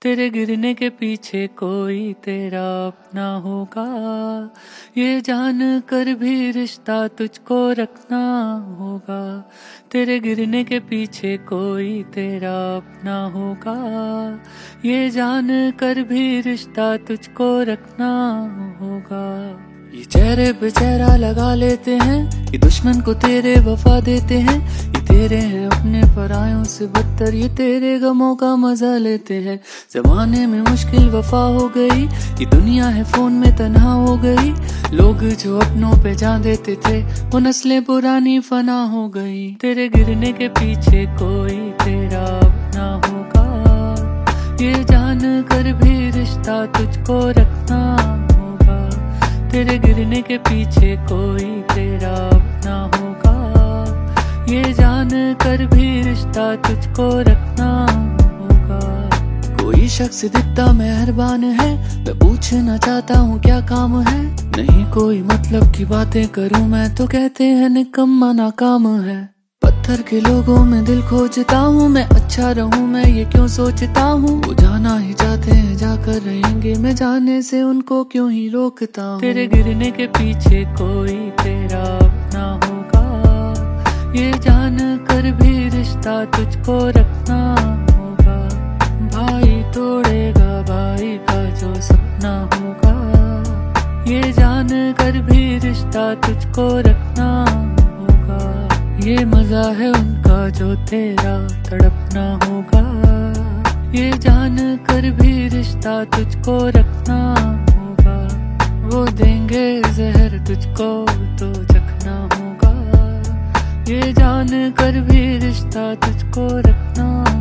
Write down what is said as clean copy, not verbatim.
तेरे गिरने के पीछे कोई तेरा अपना होगा, ये जान कर भी रिश्ता तुझको रखना होगा। तेरे गिरने के पीछे कोई तेरा अपना होगा, ये जान कर भी रिश्ता तुझको रखना होगा। ये चेहरे पे चेहरा लगा लेते हैं, ये दुश्मन को तेरे वफा देते हैं। ये तेरे हैं अपने परायों से बदतर, ये तेरे गमों का मजा लेते हैं। जमाने में मुश्किल वफा हो गई, ये दुनिया है फोन में तन्हा हो गई। लोग जो अपनों पे जान देते थे, वो नस्लें पुरानी फना हो गई। तेरे गिरने के पीछे कोई तेरा अपना होगा, ये जान कर भी रिश्ता तुझको रखना होगा। तेरे गिरने के पीछे कोई तेरा अपना होगा, ये जान कर भी रिश्ता तुझको रखना होगा। कोई शख्स दिखता मेहरबान है, मैं पूछना चाहता हूँ क्या काम है। नहीं कोई मतलब की बातें करूँ मैं तो कहते हैं निकम्मा नाकाम है। पत्थर के लोगों में दिल खोजता हूँ मैं, अच्छा रहूँ मैं ये क्यों सोचता हूँ। वो जाना ही चाहते हैं जाकर रहेंगे, मैं जाने से उनको क्यों ही रोकता हूँ। तेरे गिरने के पीछे कोई तेरा अपना होगा, ये जान कर भी रिश्ता तुझको रखना होगा। भाई तोड़ेगा भाई का जो सपना होगा, ये जान कर भी रिश्ता तुझको रखना होगा। ये मजा है उनका जो तेरा तड़पना होगा, ये जान कर भी रिश्ता तुझको रखना होगा। वो देंगे जहर तुझको तो चखना होगा, ये जान कर भी रिश्ता तुझको रखना